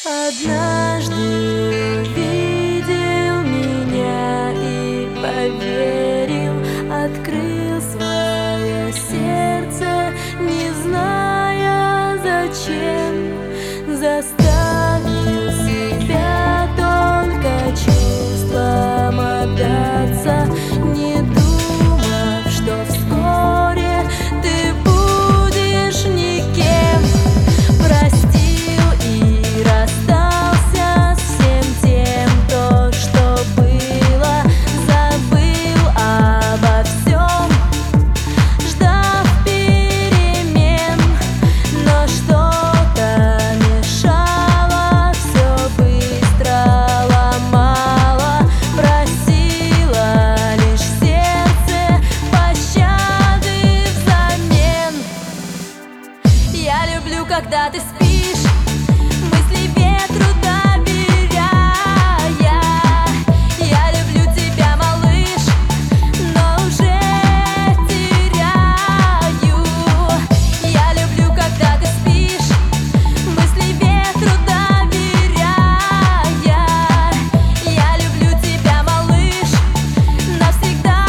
Однажды увидел меня и поверил, открыл свое сердце, не зная зачем, заставил себя только чувствам отдаться, не думав, что вскоре ты будешь никем. Простил и расстался с всем тем, то, что было, забыл обо всем, ждав перемен, но что-то мешало, все быстро ломало, просило лишь сердце пощады взамен. Я люблю, когда ты спишь, мысли ветру доверяя. Я люблю тебя, малыш, но уже теряю. Я люблю, когда ты спишь, мысли ветру доверяя. Я люблю тебя, малыш, навсегда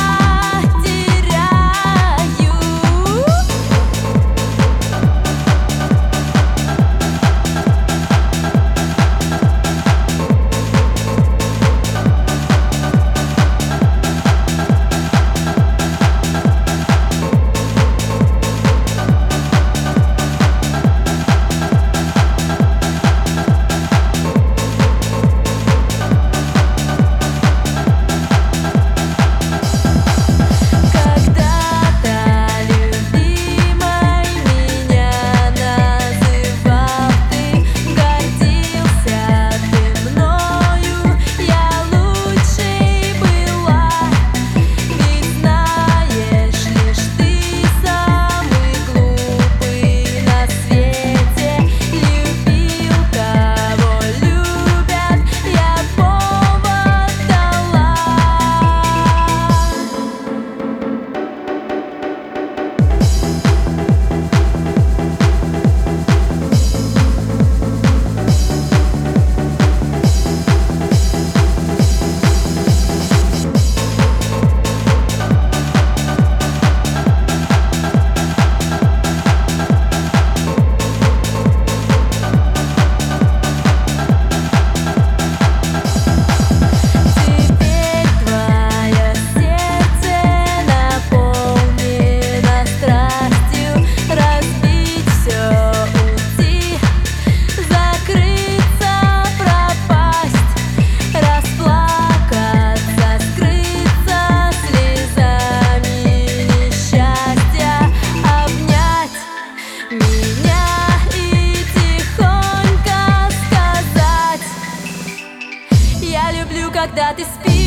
теряю. Я люблю, когда ты спишь.